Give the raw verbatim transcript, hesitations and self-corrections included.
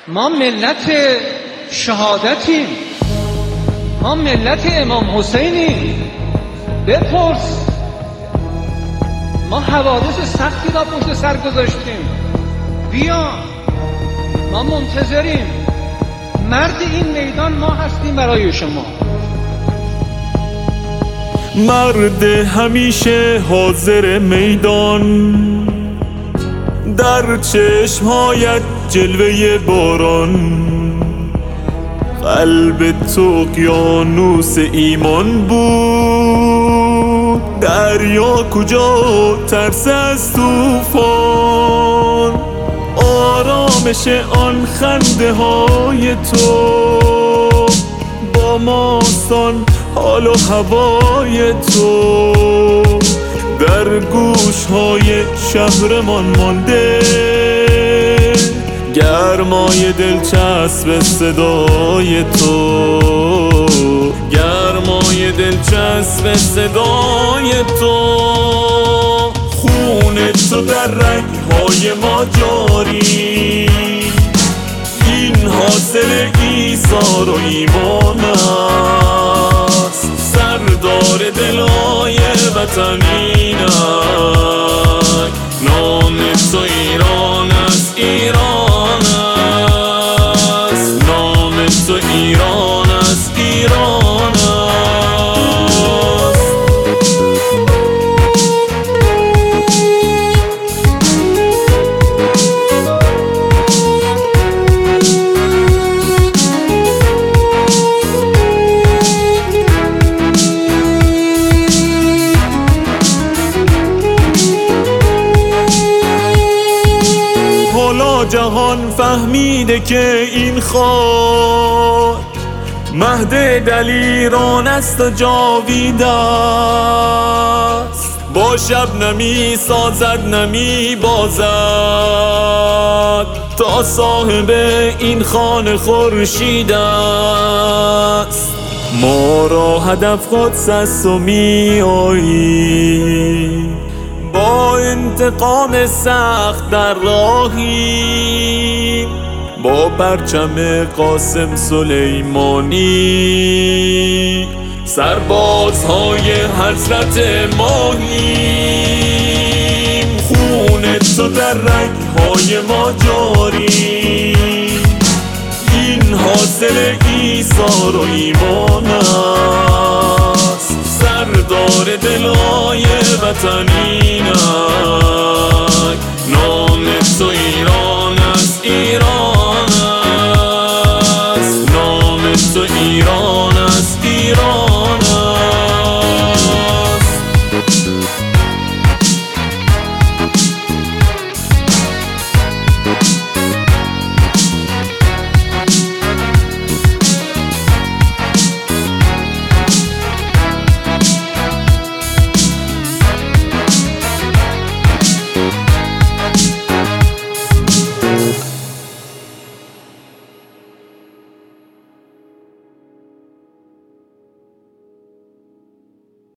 ما ملت شهادتیم، ما ملت امام حسینیم. بپرس، ما حوادث سختی را پشت سر گذاشتیم. بیا، ما منتظریم. مرد این میدان ما هستیم برای شما. مرد همیشه حاضر میدان، در چشمهایت جلوه باران. قلب تو اقیانوس ایمان بود، دریا کجا ترس از طوفان. آرامش آن خنده های تو با ماستان، حال و هوای تو در گوش های شهرمان مانده. گرمای دلچسب صدای تو، گرمای دلچسب صدای تو. خون تو در رگ‌های ما جاری، این حاصل ایثار و ایمان است. سردار دلای وطن اینک، نام تو ایران است، ایران است. نام تو ایران است، ایران است. جهان فهمیده که این خاک مهد دلیران است و جاویده است. با شبنمی سازد نمی بازد، تا صاحب این خانه خورشید است. ما را هدف قدس است و می آیی، با انتقام سخت در راهی. با پرچم قاسم سلیمانی، سربازهای حضرت ماهیم. خون تو در رگ‌های ما جاری، این حاصل ایثار و ایمان است. سردار دلای وطن اینک،